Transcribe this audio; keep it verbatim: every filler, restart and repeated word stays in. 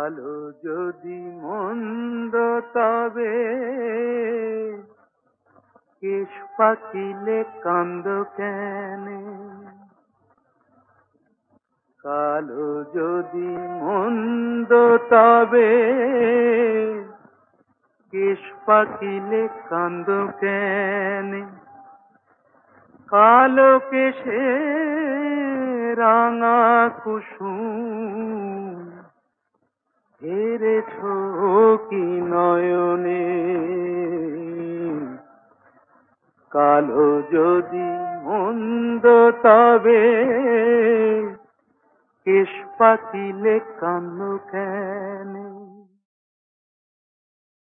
কালো যদি মন্দ তবে কেশ পাকিলে কান্দ কেনে। কালো যদি মন্দ তবে কেশ পাকিলে কান্দ কেনে। কালো কেশে রাঙা কুসুম হেরেছ কি নয়নে। কালো যদি মন্দ তবে কেশ পাকিলে কান্দ কেনে।